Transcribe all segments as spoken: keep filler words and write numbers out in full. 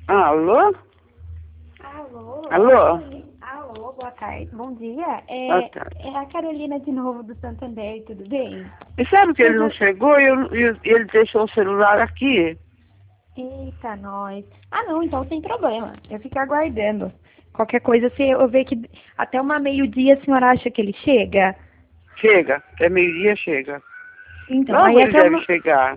Ah, alô? Alô? Alô? Oi. Alô, boa tarde. Bom dia. Boa É, tarde. é a Carolina de novo do Santander, tudo bem? E sabe que ele Mas não eu... chegou e eu- e ele deixou o celular aqui? Eita, nós. Ah, não, então sem problema. Eu fico aguardando. Qualquer coisa, se eu ver que até uma meio-dia a senhora acha que ele chega? Chega, até meio-dia chega. Então, Logo aí ele até deve uma... chegar.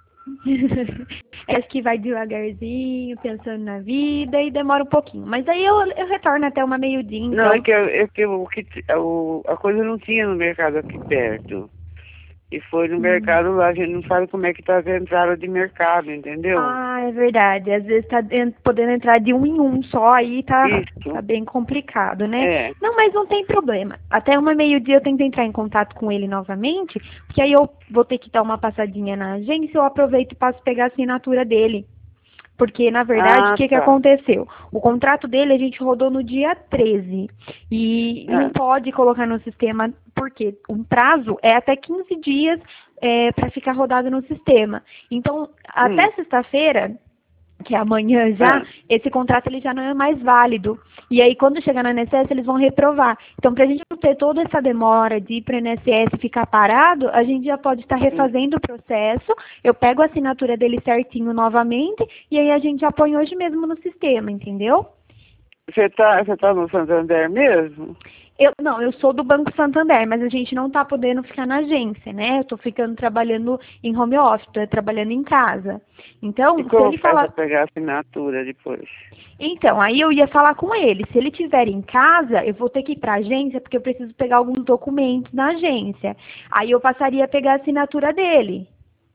Acho que vai devagarzinho, pensando na vida e demora um pouquinho. Mas aí eu, eu retorno até uma meio-dia, Não, é então. que, é que, o, que o, a coisa não tinha no mercado aqui perto. E foi no Hum. mercado lá, a gente não sabe como é que tá as entradas de mercado, entendeu? Ah, é verdade. Às vezes tá en- podendo entrar de um em um só, aí tá, tá Isso, bem complicado, né? é. Não, mas não tem problema. Até uma meio-dia eu tento entrar em contato com ele novamente, porque aí eu vou ter que dar uma passadinha na agência, eu aproveito e passo pegar a assinatura dele. Porque, na verdade, o Ah, que, que tá. aconteceu? O contrato dele a gente rodou no dia treze. E não É. pode colocar no sistema, porque um prazo é até quinze dias para ficar rodado no sistema. Então, Hum, até sexta-feira, que é amanhã já, é. esse contrato ele já não é mais válido. E aí, quando chegar no I N S S, eles vão reprovar. Então, para a gente não ter toda essa demora de ir para o I N S S ficar parado, a gente já pode estar Hum. refazendo o processo, eu pego a assinatura dele certinho novamente, e aí a gente já põe hoje mesmo no sistema, entendeu? Você tá, você tá no Santander mesmo? Eu, não, eu sou do Banco Santander, mas a gente não está podendo ficar na agência, né? Eu estou ficando trabalhando em home office, tô trabalhando em casa. E Então, se como ele faz pra falar, pegar a assinatura depois? então, aí eu ia falar com ele. Se ele estiver em casa, eu vou ter que ir para a agência, porque eu preciso pegar alguns documentos na agência. Aí eu passaria a pegar a assinatura dele.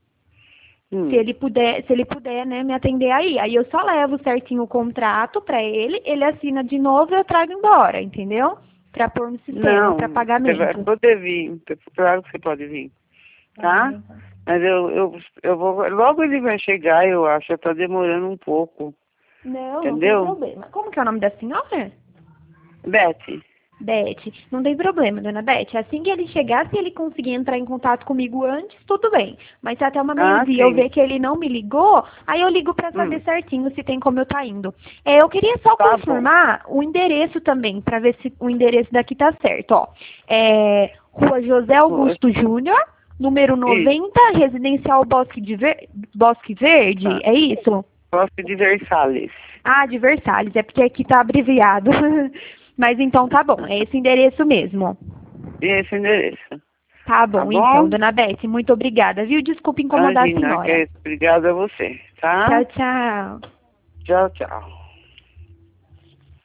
Se Hum. ele puder, se ele puder, né, me atender aí. Aí eu só levo certinho o contrato para ele, ele assina de novo e eu trago embora, entendeu? Para pôr no sistema, para Não, você vai pagamento. poder vir. Claro que você pode vir, Ah, tá? então. Mas eu, eu, eu vou. Logo ele vai chegar, eu acho. Tá demorando um pouco. Não, não tem Entendeu? problema. Como que é o nome da senhora? Beth, Beth, não tem problema, dona Beth. Assim que ele chegar, se ele conseguir entrar em contato comigo antes, tudo bem. Mas se até uma ah, meio-dia eu sim. ver que ele não me ligou, aí eu ligo para saber Hum, certinho se tem como eu tá indo. É, eu queria só tá bom. confirmar o endereço também, para ver se o endereço daqui tá certo. Ó, é Rua José Rua- Augusto Júnior, número Isso, noventa, Residencial Bosque, de Ver... Bosque Verde, tá. é isso? Posso de Versalhes. Ah, de Versalhes, é porque aqui tá abreviado. Mas então tá bom, é esse endereço mesmo. E esse endereço. Tá Tá bom, então, bom? dona Beth, muito obrigada, viu? Desculpe incomodar a Imagina, que senhora. é- obrigado a você, tá? Tchau, tchau. Tchau, tchau.